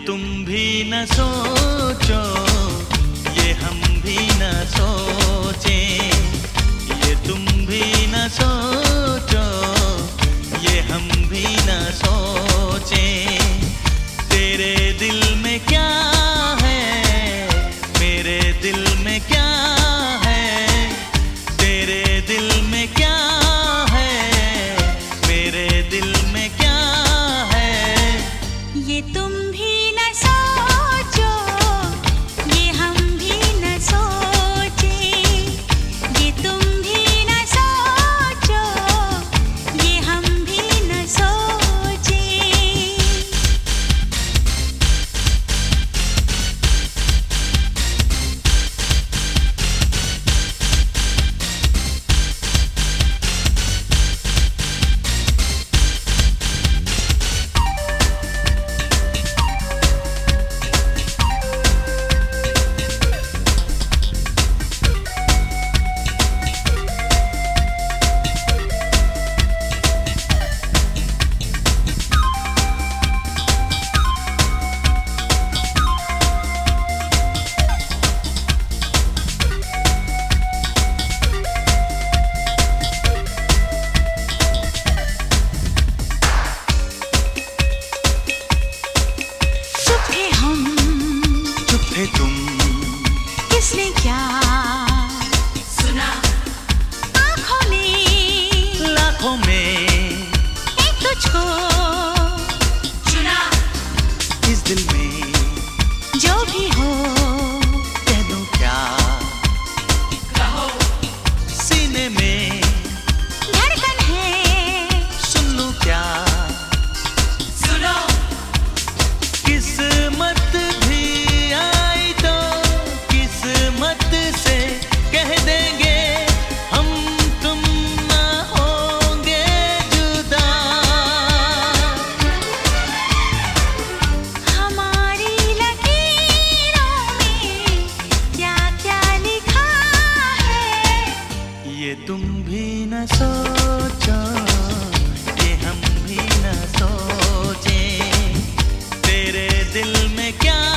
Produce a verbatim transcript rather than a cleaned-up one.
तुम भी न सोचो, ये हम भी न सोचें, ये तुम भी न सोचो, ये हम भी न सोचें। तेरे दिल में क्या है, मेरे दिल में क्या है, तेरे दिल में क्या है, मेरे दिल में क्या है। ये तुम भी न सोचो, ये हम भी न सोचें, ये तुम भी न सोचो, ये हम भी न सोचें। तुम किसने क्या सुना, आँखों ने लाखों में एक तुझको चुना। इस दिल में जो भी हो कह दूं क्या, कहो। सीने में धड़कन है, सुन लूं क्या, सुनो। किस्मत भी आई तो किस्मत से कह देंगे हम तुम ना होंगे जुदा। हमारी लकीरों में क्या क्या लिखा है। ये तुम भी न सोचो, ये हम भी न सोचें, तेरे दिल में क्या